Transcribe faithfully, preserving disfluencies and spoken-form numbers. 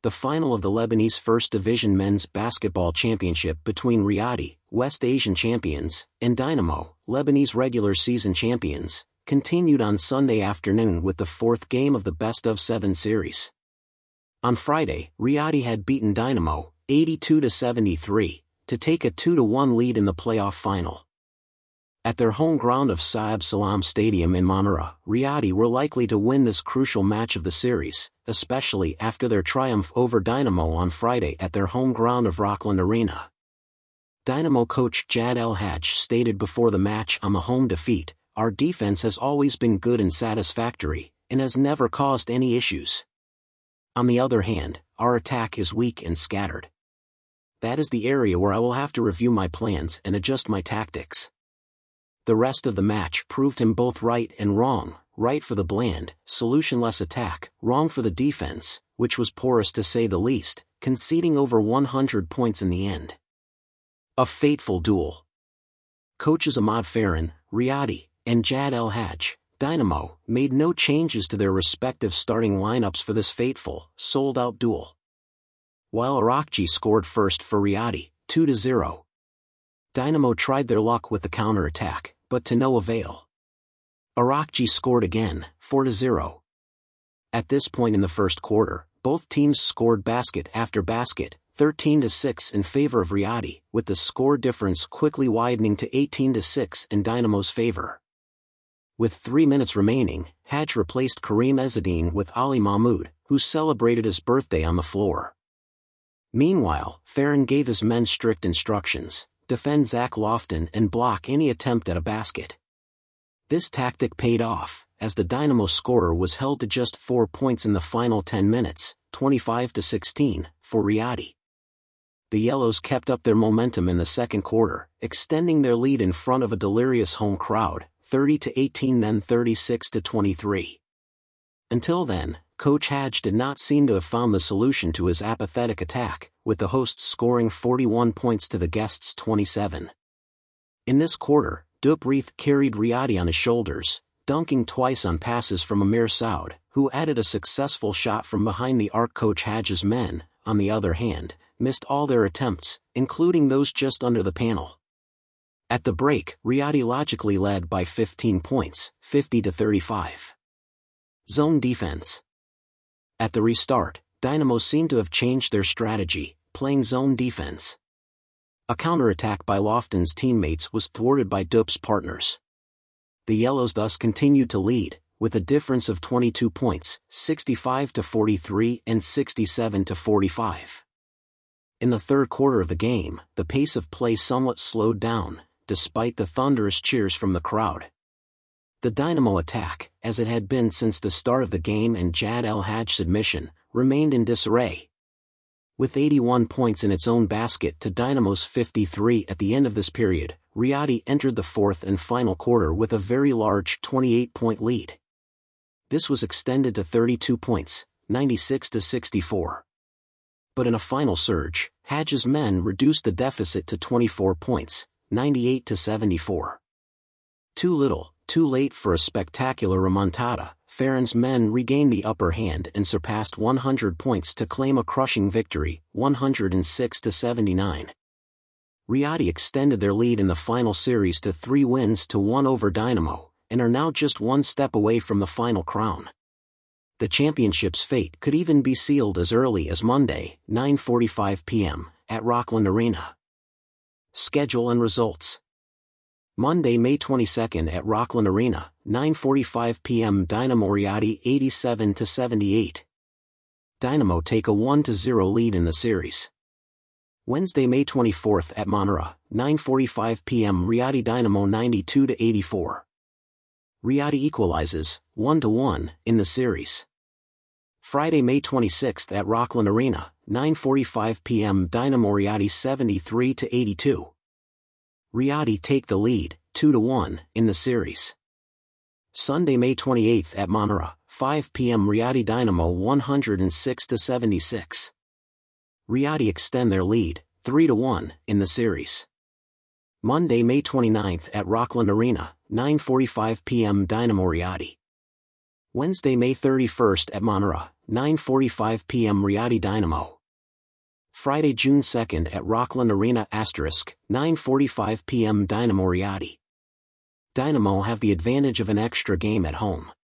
the final of the Lebanese First Division Men's Basketball Championship between Riyadi, West Asian champions, and Dynamo, Lebanese regular season champions, continued on Sunday afternoon with the fourth game of the best-of-seven series. On Friday, Riyadi had beaten Dynamo, eighty-two to seventy-three, to take a two to one lead in the playoff final. At their home ground of Saab Salam Stadium in Manara, Riyadi were likely to win this crucial match of the series, especially after their triumph over Dynamo on Friday at their home ground of Rockland Arena. Dynamo coach Jad El-Hajj stated before the match on the home defeat, "Our defense has always been good and satisfactory, and has never caused any issues. On the other hand, our attack is weak and scattered. That is the area where I will have to review my plans and adjust my tactics." The rest of the match proved him both right and wrong, right for the bland, solutionless attack, wrong for the defense, which was porous to say the least, conceding over one hundred points in the end. A fateful duel. Coaches Ahmad Farhan, Riyadi, and Jad El-Hajj, Dynamo, made no changes to their respective starting lineups for this fateful, sold-out duel. While Arakji scored first for Riyadi, two to zero. Dynamo tried their luck with the counter-attack, but to no avail. Arakji scored again, four to zero. At this point in the first quarter, both teams scored basket after basket, thirteen to six in favor of Riyadi, with the score difference quickly widening to eighteen to six in Dynamo's favor. With three minutes remaining, Hajj replaced Kareem Ezzedine with Ali Mahmoud, who celebrated his birthday on the floor. Meanwhile, Farhan gave his men strict instructions: defend Zach Lofton and block any attempt at a basket. This tactic paid off, as the Dynamo scorer was held to just four points in the final ten minutes, twenty-five to sixteen, for Riyadi. The Yellows kept up their momentum in the second quarter, extending their lead in front of a delirious home crowd, thirty to eighteen then thirty-six to twenty-three. Until then, Coach Hajj did not seem to have found the solution to his apathetic attack, with the hosts scoring forty-one points to the guests' twenty-seven. In this quarter, Dupreith carried Riyadi on his shoulders, dunking twice on passes from Amir Saud, who added a successful shot from behind the arc. Coach Hajj's men, on the other hand, missed all their attempts, including those just under the panel. At the break, Riyadi logically led by fifteen points, fifty to thirty-five. Zone defense. At the restart, Dynamo seemed to have changed their strategy, playing zone defense. A counterattack by Lofton's teammates was thwarted by Dup's partners. The Yellows thus continued to lead, with a difference of twenty-two points, sixty-five to forty-three and sixty-seven to forty-five. In the third quarter of the game, the pace of play somewhat slowed down, despite the thunderous cheers from the crowd. The Dynamo attack, as it had been since the start of the game and Jad El-Hajj's admission, remained in disarray. With eighty-one points in its own basket to Dynamo's fifty-three at the end of this period, Riyadi entered the fourth and final quarter with a very large twenty-eight point lead. This was extended to thirty-two points, ninety-six to sixty-four. But in a final surge, Hajj's men reduced the deficit to twenty-four points, ninety-eight to seventy-four. Too little, too late for a spectacular remontada. Farhan's men regained the upper hand and surpassed one hundred points to claim a crushing victory, one hundred six to seventy-nine. Riyadi extended their lead in the final series to three wins to one over Dynamo, and are now just one step away from the final crown. The championship's fate could even be sealed as early as Monday, nine forty-five p m, at Rockland Arena. Schedule and results. Monday, May twenty-second at Rockland Arena, nine forty-five p m Dynamo Riyadi eighty-seven to seventy-eight. Dynamo take a one to zero lead in the series. Wednesday, May twenty-fourth at Manara, nine forty-five p m Riyadi Dynamo ninety-two to eighty-four. Riyadi equalizes, one to one, in the series. Friday, May twenty-sixth at Rockland Arena, nine forty-five p m Dynamo Riyadi seventy-three to eighty-two. Riyadi take the lead, two to one, in the series. Sunday, May twenty-eighth at Manara, five p m Riyadi Dynamo one hundred six to seventy-six. Riyadi extend their lead, three to one, in the series. Monday, May twenty-ninth at Rockland Arena, nine forty-five p m Dynamo Riyadi. Wednesday, May thirty-first at Monera, nine forty-five p m Riadi Dynamo. Friday, June second at Rockland Arena asterisk, nine forty-five p m Dynamo Riadi. Dynamo have the advantage of an extra game at home.